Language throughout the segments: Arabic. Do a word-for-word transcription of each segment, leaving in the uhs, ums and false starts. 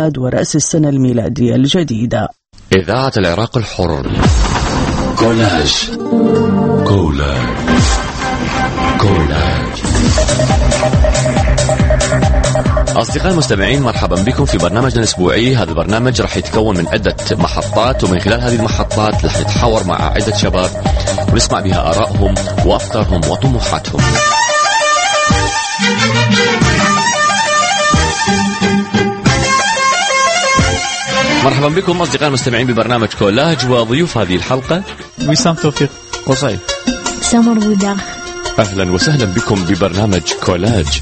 الميلاد ورأس السنة الميلادية الجديدة. إذاعة العراق الحر. كولاج كولاج كولاج. أصدقائي المستمعين، مرحبا بكم في برنامجنا الأسبوعي. هذا البرنامج راح يتكون من عدة محطات، ومن خلال هذه المحطات راح نتحاور مع عدة شباب ونسمع بها آرائهم وأفكارهم وطموحاتهم. مرحبا بكم أصدقائي المستمعين ببرنامج كولاج، وضيوف هذه الحلقة وسام توفيق قصيب سمر بوداخ. أهلا وسهلا بكم ببرنامج كولاج.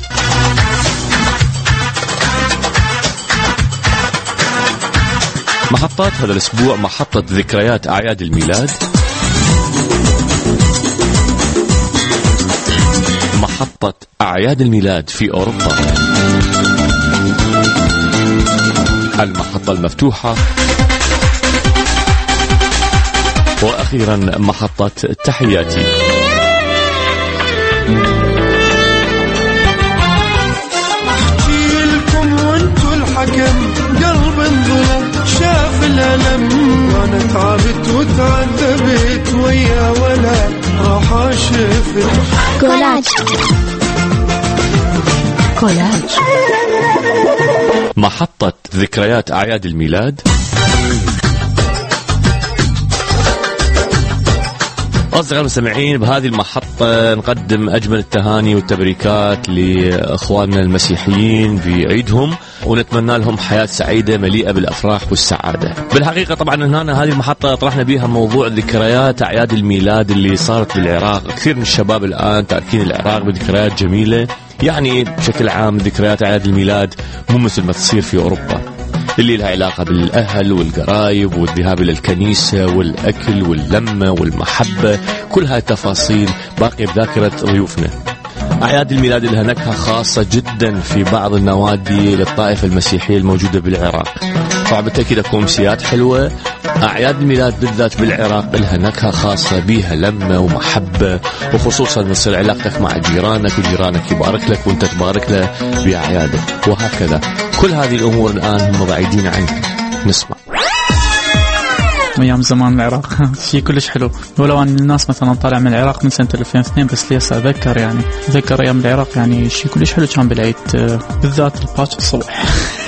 محطات هذا الأسبوع: محطة ذكريات أعياد الميلاد، محطة أعياد الميلاد في أوروبا، المحطة المفتوحة، وأخيرا محطة تحياتي. أحكي لكم وانتو الحكم، قلب انظلم شاف الألم، وانا تعبت وتعذبت ويا ولا راح اشوف. كولاج كولاج. محطة ذكريات أعياد الميلاد. أصدقائي المستمعين، بهذه المحطة نقدم أجمل التهاني والتبريكات لأخواننا المسيحيين بعيدهم، ونتمنى لهم حياة سعيدة مليئة بالأفراح والسعادة. بالحقيقة طبعا هنا هذه المحطة طرحنا بها موضوع ذكريات أعياد الميلاد اللي صارت بالعراق. كثير من الشباب الآن تاركين العراق بذكريات جميلة، يعني بشكل عام ذكريات أعياد الميلاد مو مثل ما تصير في أوروبا، اللي لها علاقة بالأهل والقرايب والذهاب إلى الكنيسة والأكل واللمة والمحبة. كل هاي التفاصيل باقية بذاكرة ضيوفنا. أعياد الميلاد لها نكهة خاصة جدا في بعض النوادي للطائفة المسيحية الموجودة بالعراق. طبعا بالتأكيد أكو أمسيات حلوة. أعياد الميلاد بالذات بالعراق لها نكهة خاصة، بيها لمة ومحبة، وخصوصا مثل علاقتك مع جيرانك وجيرانك يبارك لك وانت تبارك له بأعيادك، وهكذا. كل هذه الأمور الآن هم بعيدين عنك. نسمع. أيام زمان العراق شيء كلش حلو، ولو أن الناس مثلا طالع من العراق من سنة ألفين واثنين، بس ليس أذكر يعني أذكر أيام العراق يعني شيء كلش حلو كان بالعيد، بالذات الباكر الصبح.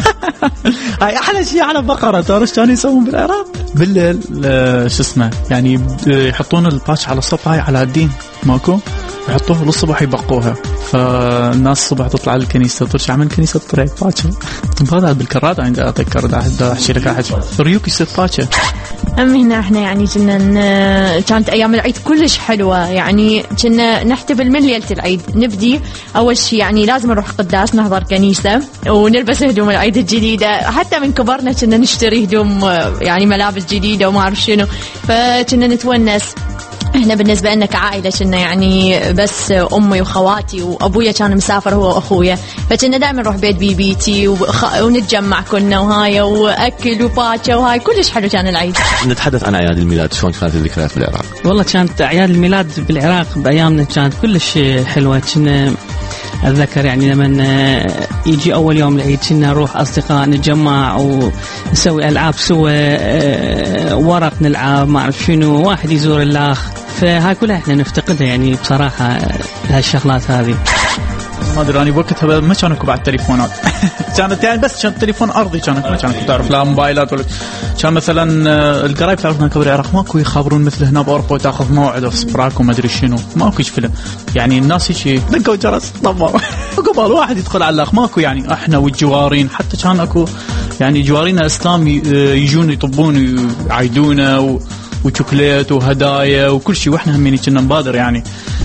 هاي أحلى شيء على بقرة. تعرف كانوا يسوون بالعراق بالليل شو اسمه، يعني يحطون الباكر على الصبح، هاي على الدين ماكو، يحطوها للصبح يبقوها، فالناس الصبح تطلع للكنيسة ترجع من الكنيسة تطلع باكر. هذا بالكرات عندي أذكر، دا أحكي لك أحد ريوك يصير باكر. أم هنا إحنا يعني كنا كانت أيام العيد كلش حلوة، يعني كنا نحتفل من ليلة العيد. نبدي أول شيء يعني لازم نروح قداس، نحضر كنيسة ونلبس هدوم العيد الجديدة. حتى من كبرنا كنا نشتري هدوم يعني ملابس جديدة وما أعرف شنو، فكنا نتونس. احنا بالنسبة لنا كعائلة كنا يعني بس أمي وخواتي وأبويا كان مسافر هو وأخويا، فكنا دائما نروح بيت بيبيتي وخ... ونتجمع كنا وهاي وأكل وباكا وهاي كلش حلو كان العيد. نتحدث عن أعياد الميلاد، شلون كانت الذكريات في العراق؟ والله كانت أعياد الميلاد بالعراق بأيامنا كانت كلش حلوة. كنا أتذكر يعني لما يجي أول يوم العيد كنا نروح أصدقاء نتجمع ونسوي ألعاب سوا، ورق نلعب ما أعرف شنو، واحد يزور الآخ، فهاي كلها إحنا نفتقدها يعني بصراحة هالشغلات هذه. ما أدري أنا بوقتها ما كانوا بعد تليفونات. كانت يعني بس كان تليفون أرضي، كانت ما كانت تعرف لا موبايلات ولا كان مثلا القرايب تعرفنا كبر العراق ماكو يخبرون مثل هنا بأوروبا وتأخذ موعد في سبراك وما أدري شنو، ماكو فيلم يعني الناس هيك دقوا جرس طبعا قبل واحد يدخل على الأخ ماكو. يعني إحنا والجوارين حتى كان أكو يعني جوارينا إسلام يجون يطبون يعيدونا وشوكليت وهدايا وكل شيء، واحنا همين كنا نبادر يعني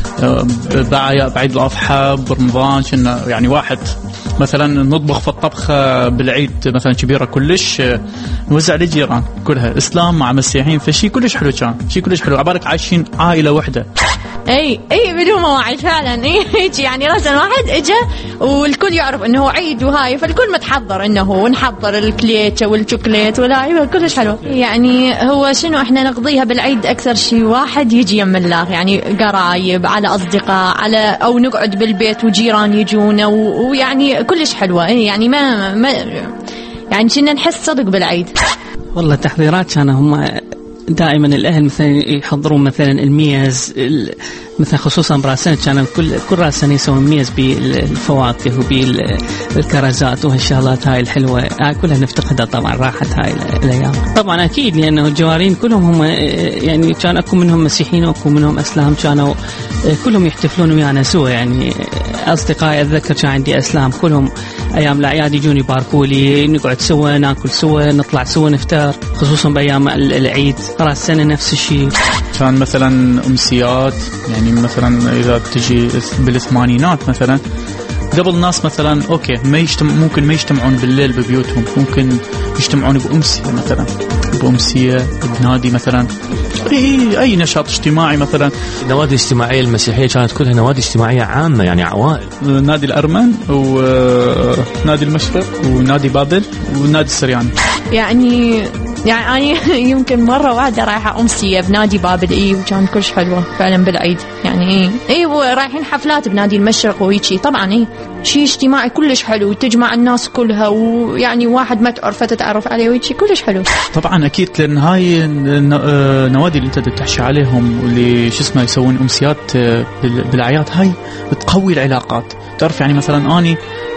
بعيد الأضحى برمضان كنا يعني واحد مثلا نطبخ في الطبخة بالعيد مثلا كبيرة كلش نوزع للجيران كلها إسلام مع مسيحيين، فشي كلش حلو كان، شي كلش حلو عبارك عايشين عائلة واحدة. اي اي بدون مواعيد فعلا. اي هيك يعني رجل واحد اجى والكل يعرف انه عيد وهاي، فالكل متحضر انه نحضر الكليتة والشوكليت ولا كلش حلو. يعني هو شنو احنا نقضيها بالعيد اكثر شيء واحد يجي يم الله، يعني قرايب على اصدقاء على او نقعد بالبيت وجيران يجونا ويعني كلش حلوة. يعني ما, ما يعني كنا نحس صدق بالعيد. والله تحضيرات كانوا هم دائما الأهل مثلا يحضرون مثلا الميز مثلا خصوصا براسين كانوا كل كل راس سنة يسوون ميز بالفواكه وبالكرزات وهالشغلات هاي الحلوة هاي كلها نفتقدها طبعا راحت هاي الأيام. طبعا أكيد لأنه الجوارين كلهم هم يعني كان أكو منهم مسيحيين وأكو منهم أسلام كانوا كلهم يحتفلون ويانا سوا يعني أصدقائي أتذكر كان عندي أسلام كلهم أيام الأعياد يجون يباركوا لي نقعد سوا ناكل سوا نطلع سوا نفتر خصوصا بأيام العيد راس سنة نفس الشيء. كان مثلا أمسيات يعني مثلا إذا تجي بالثمانينات مثلا قبل ناس مثلا أوكي ما يجتمع ممكن ما يجتمعون بالليل ببيوتهم ممكن يجتمعون بأمسية مثلا بأمسية بنادي مثلا أي أي نشاط اجتماعي مثلا. النوادي الاجتماعية المسيحية كانت كلها نوادي اجتماعية عامة يعني عوائل نادي الأرمن ونادي المشرق ونادي بابل ونادي السرياني. يعني يعني أنا يمكن مرة واحدة رايحة أمسية بنادي بابل إيه وكان كلش حلوة فعلا بالعيد يعني إيه إيه ورايحين حفلات بنادي المشرق وهيجي طبعا إيه شيء اجتماعي كلش حلو تجمع الناس كلها ويعني واحد ما تعرفه تتعرف عليه وهيجي كلش حلو. طبعا أكيد لأن هاي النوادي اللي أنت تحكي عليهم واللي شو اسمه يسوون أمسيات بالأعياد هاي بتقوي العلاقات. تعرف يعني مثلا أني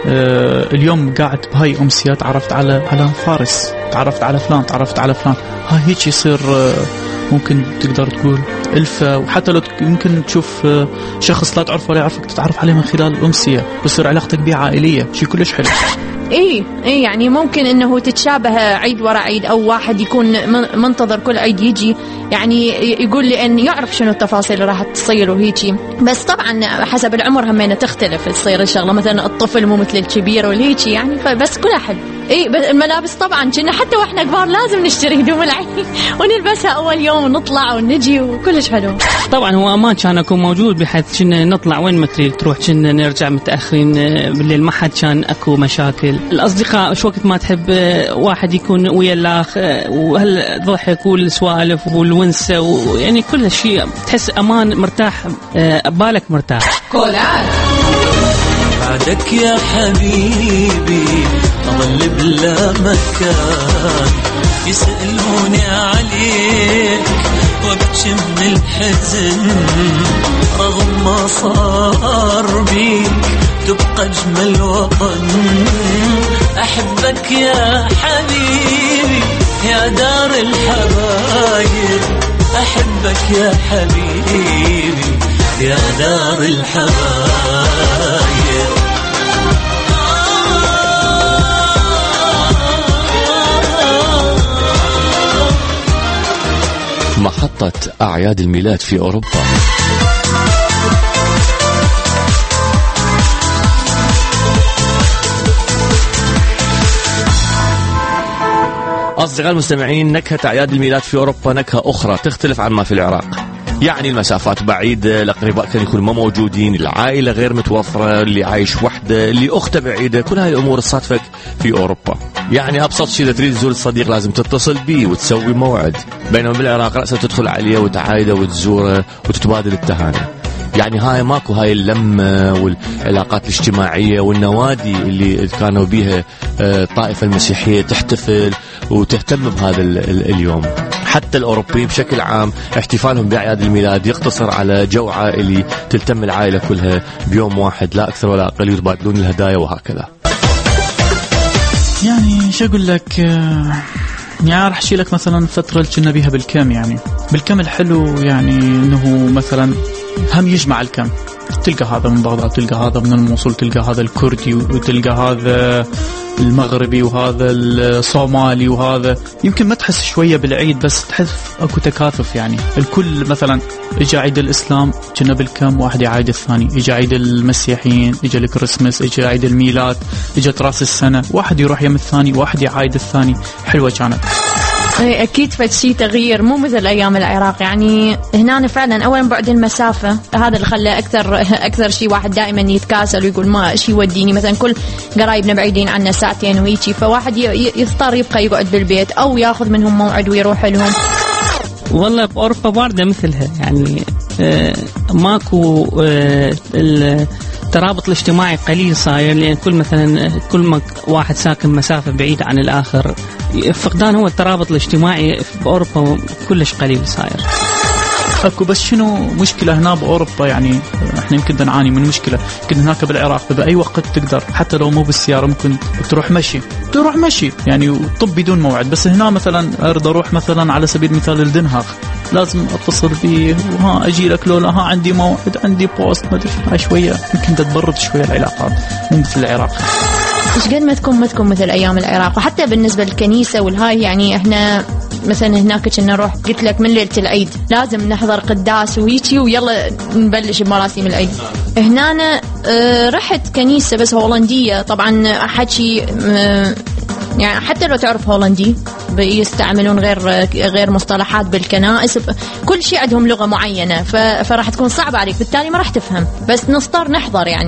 اليوم قاعد بهاي أمسيات تعرفت على على فارس تعرفت على فلان تعرفت على فلان هاي هيك يصير ممكن تقدر تقول ألفة وحتى لو يمكن تشوف شخص لا تعرفه ولا يعرفك تتعرف عليه من خلال الأمسية بصير علاقتك بيه عائلية شيء كلش حلو. إيه إيه يعني ممكن إنه تتشابه عيد ورا عيد أو واحد يكون منتظر كل عيد يجي يعني يقول لي إن يعرف شنو التفاصيل اللي راح تصير وهيجي. بس طبعا حسب العمر همينة تختلف تصير الشغلة مثلا الطفل مو مثل الكبير والهيجي يعني فبس كلها حلو. إيه بس الملابس طبعا كنا حتى وإحنا كبار لازم نشتري هدوم العيد ونلبسها أول يوم ونطلع ونجي وكلش حلو. طبعا هو أمان كان أكون موجود بحيث كنا نطلع وين ما تريد تروح كنا نرجع متأخرين بالليل ما حد كان أكو مشاكل. الأصدقاء شو وقت ما تحب واحد يكون ويا الآخ وهالضحك والسوالف والونسة ويعني كل شيء تحس أمان مرتاح بالك مرتاح. كولات بعدك يا حبيبي أظل بلا مكان يسألوني عليك وابكي من الحزن رغم ما صار بيك تبقى أجمل وطن. أحبك يا حبيبي يا دار الحبايب أحبك يا حبيبي يا دار الحبايب. محطة أعياد الميلاد في أوروبا. أصدقائي المستمعين نكهة أعياد الميلاد في أوروبا نكهة أخرى تختلف عن ما في العراق. يعني المسافات بعيدة الأقرباء كانوا يكونوا ما موجودين العائلة غير متوفرة اللي عايش وحده اللي أخته بعيدة كل هاي الأمور تصادفك في أوروبا. يعني أبسط شيء إذا تريد تزور الصديق لازم تتصل بيه وتسوي موعد بينما بالعراق رأسا تدخل عليه وتعايده وتزوره وتتبادل التهاني. يعني هاي ماكو هاي اللمة والعلاقات الاجتماعية والنوادي اللي كانوا بيها الطائفة المسيحية تحتفل وتهتم بهذا اليوم. حتى الأوروبيين بشكل عام احتفالهم بأعياد الميلاد يقتصر على جو عائلي تلتم العائلة كلها بيوم واحد لا أكثر ولا أقل يتبادلون الهدايا وهكذا. يعني شو أقول لك يعني راح أحكي لك مثلا فترة اللي كنا بيها بالكم يعني بالكم الحلو يعني إنه مثلا هم يجمع الكم تلقى هذا من بغداد تلقى هذا من الموصل تلقى هذا الكردي وتلقى هذا المغربي وهذا الصومالي وهذا يمكن ما تحس شوية بالعيد بس تحس أكو تكاثف يعني الكل مثلا إجا عيد الإسلام كنا بالكم واحد يعيد الثاني إجا عيد المسيحيين إجا الكريسماس إجا عيد الميلاد إجا راس السنة واحد يروح يم الثاني واحد يعيد الثاني حلوة كانت. أكيد فشي تغيير مو مثل أيام العراق يعني هنا فعلا أولا بعد المسافة هذا اللي خلى أكثر أكثر شيء واحد دائما يتكاسل ويقول ما شيء وديني مثلا كل قرايبنا بعيدين عنا ساعتين ويجي فواحد يضطر يبقى يقعد بالبيت أو ياخذ منهم موعد ويروح لهم. والله بأوروبا باردة مثلها يعني آه ماكو آه الترابط الاجتماعي قليل صاير، لأن كل مثلا كل ما واحد ساكن مسافة بعيدة عن الآخر فقدان هو الترابط الاجتماعي بأوروبا كلش قليل صاير. اكو بس شنو مشكله هنا باوروبا؟ يعني احنا يمكن نعاني من مشكله، يمكن هناك بالعراق باي وقت تقدر حتى لو مو بالسياره ممكن تروح مشي تروح مشي يعني وطب بدون موعد. بس هنا مثلا اريد اروح مثلا على سبيل المثال للدنهاخ لازم اتصل بيه وها اجي لك، لولا ها عندي موعد عندي بوست ما ادري شويه يمكن تتبرد شويه العلاقات مو مثل العراق. ايش قد ما تكون ما تكون مثل ايام العراق. وحتى بالنسبه للكنيسه والهاي يعني احنا مثلا هناك كنا نروح قلت لك من ليله العيد لازم نحضر قداس وهيجي ويلا نبلش بمراسم العيد. هنا اه رحت كنيسه بس هولنديه طبعا حكي اه يعني حتى لو تعرف هولندي بيستعملون غير غير مصطلحات بالكنائس، كل شيء عندهم لغه معينه فراح تكون صعبه عليك بالتالي ما راح تفهم، بس نضطر نحضر يعني.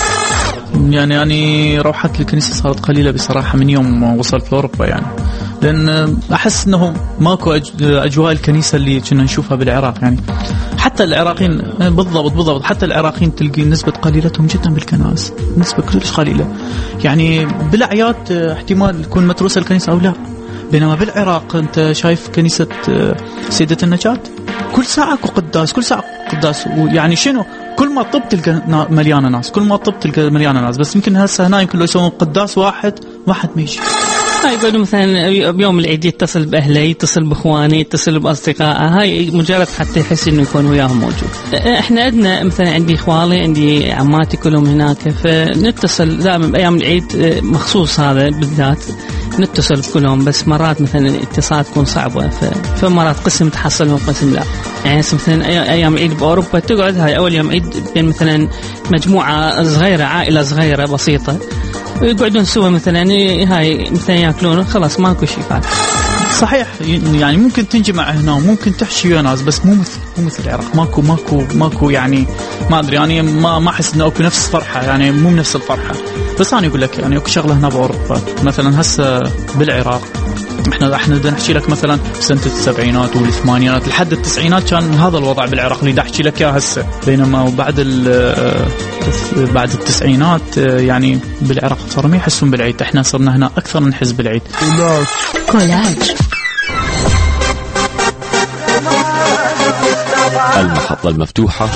يعني يعني روحات الكنيسة صارت قليلة بصراحة من يوم وصلت لأوروبا، يعني لأن أحس أنه ماكو أجواء الكنيسة اللي كنا نشوفها بالعراق. يعني حتى العراقيين بالضبط بالضبط حتى العراقيين تلقي نسبة قليلتهم جدا بالكنائس، نسبة كلش قليلة. يعني بالأعياد احتمال تكون متروسة الكنيسة أو لا، بينما بالعراق أنت شايف كنيسة سيدة النجاة كل ساعة قداس كل ساعة قداس. ويعني شنو كل ما طبت تلقى مليانة ناس، كل ما طبت تلقى مليانة ناس. بس يمكن هسه هنا يمكن لو يسوون قداس واحد واحد ما يجي. هاي يقولوا مثلا بيوم العيد يتصل بأهله يتصل بإخوانه يتصل بأصدقائه، هاي مجرد حتى يحس إنه يكون وياهم موجود. إحنا عندنا مثلا عندي إخوالي عندي عماتي كلهم هناك، فنتصل دائما بأيام العيد مخصوص هذا بالذات نتصل بكلهم. بس مرات مثلا الاتصال تكون صعبة، فمرات قسم تحصلهم قسم لا. يعني مثلا أيام العيد بأوروبا تقعد هاي أول يوم عيد بين مثلا مجموعة صغيرة عائلة صغيرة بسيطة ويقعدون سوا مثلا هاي مثلا ياكلون خلاص ماكو شيء بعد. صحيح يعني ممكن تنجمع هنا وممكن تحشي ويا ناس، بس مو مثل مو مثل العراق. ماكو ماكو ماكو يعني ما ادري يعني ما ما احس انه اكو نفس الفرحه، يعني مو نفس الفرحه. بس انا اقول لك يعني اكو شغله هنا باوروبا مثلا هسه بالعراق احنا احنا بدنا نحكي لك مثلا سنه السبعينات والثمانينات لحد التسعينات كان هذا الوضع بالعراق اللي دا احكي لك اياه هسه. بينما بعد بعد التسعينات يعني بالعراق صاروا ما يحسون بالعيد، احنا صرنا هنا اكثر نحس بالعيد. كولاج المحطة المفتوحة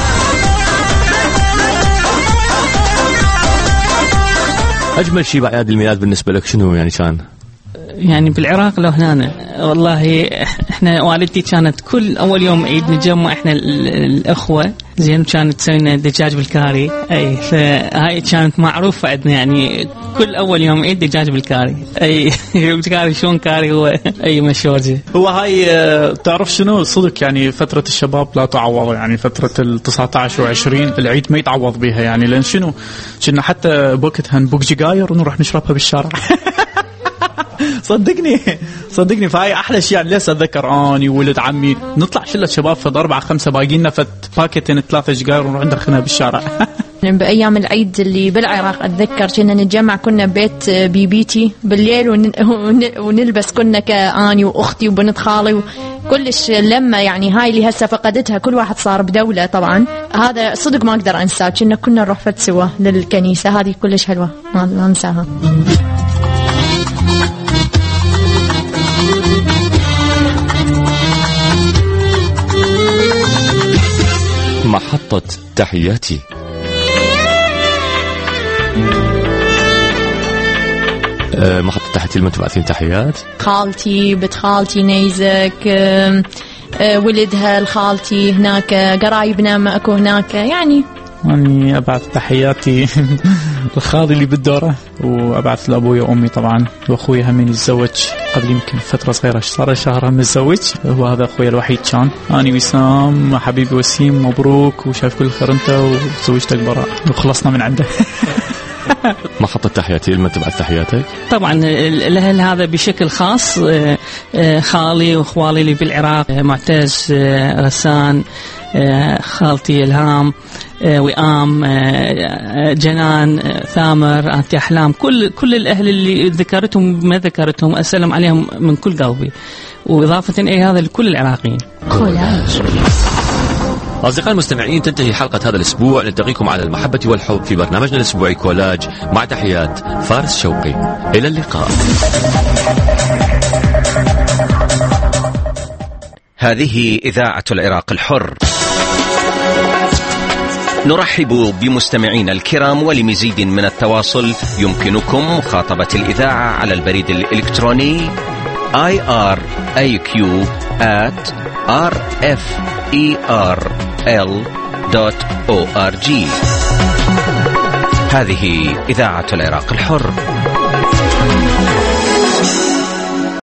أجمل شيء بأعياد الميلاد بالنسبة لك شنو يعني كان؟ يعني بالعراق لو هنا والله احنا والدتي كانت كل اول يوم عيد نجمع احنا الاخوه زين، كانت تسوينا دجاج بالكاري. اي فهاي كانت معروفه عندنا، يعني كل اول يوم عيد دجاج بالكاري. اي كاري شلون كاري هو اي مشهور جي. هو هاي تعرف شنو صدق يعني فتره الشباب لا تعوض، يعني فتره ال تسعة عشر وعشرين العيد ما يتعوض بها. يعني لان شنو كنا حتى بوقتها نبوق جقاير ونروح نشربها بالشارع. صدقني صدقني فهاي احلى شيء. يعني لسه اتذكر اني وولد عمي نطلع شله شباب فد اربعه خمسه باقي لنا فد باكيتين ثلاثه جقاير ونروح ندخلها بالشارع. بايام العيد اللي بالعراق اتذكر كنا نتجمع كنا بيت بيبيتي بالليل ون... ونلبس كنا كاني واختي وبنت خالي كلش لما يعني هاي اللي هسه فقدتها كل واحد صار بدوله. طبعا هذا صدق ما اقدر انساه، كنا كنا نروح فد سوا للكنيسه، هذه كلش حلوه ما انساها. محطة تحياتي. أه محطة تحياتي لمن تبعثين تحيات؟ خالتي بنت خالتي نيزك أه أه ولدها الخالتي هناك، قرايبنا ما اكو هناك. يعني أني أبعث تحياتي لخالي اللي بالدورة، وأبعث لأبوي وأمي طبعا، وأخوي همين يتزوج قبل يمكن فترة صغيرة صار شهر متزوج، هو هذا أخوي الوحيد كان. أنا وسام حبيبي وسيم مبروك وشايف كل خير أنت وزوجتك براء وخلصنا من عنده. محطة تحياتي لما تبعث تحياتك؟ طبعا الأهل هذا بشكل خاص خالي وأخوالي اللي بالعراق، معتز غسان خالتي إلهام وئام جنان ثامر أنتي أحلام، كل كل الأهل اللي ذكرتهم ما ذكرتهم أسلم عليهم من كل قلبي، وإضافة إلى هذا لكل العراقيين. كولاج أصدقائي المستمعين، تنتهي حلقة هذا الأسبوع. نلتقيكم على المحبة والحب في برنامجنا الأسبوعي كولاج، مع تحيات فارس شوقي. إلى اللقاء. هذه إذاعة العراق الحر. نرحب بمستمعينا الكرام، ولمزيد من التواصل يمكنكم مخاطبة الإذاعة على البريد الإلكتروني آي آر إيه كيو آت آر إف إي آر إل دوت أو آر جي. هذه إذاعة العراق الحر.